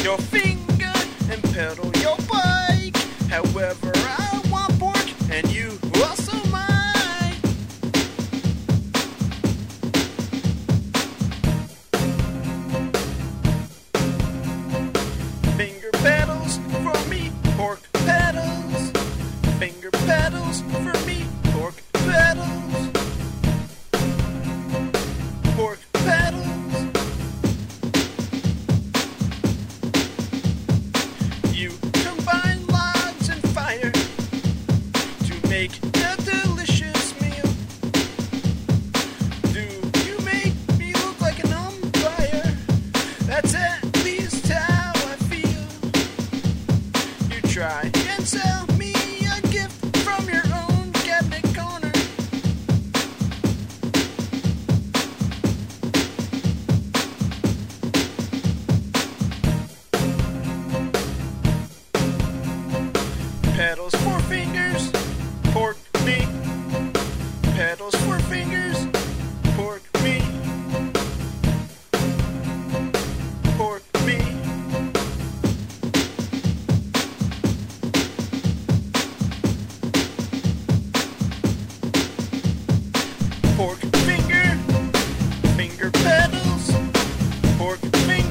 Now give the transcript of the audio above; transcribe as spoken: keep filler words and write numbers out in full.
your finger and pedal your bike. However, I want pork, and you also might. Finger pedals for me, pork pedals. Finger pedals for me, pork pedals. Pork pedals. You combine logs and fire to make a delicious meal. Do you make me look like an umpire? That's at least how I feel. You try and sell me a gift from your own cabinet corner. Pedals for fingers, pork me. Pedals for fingers, pork me. Pork me. Pork finger, finger pedals, pork finger.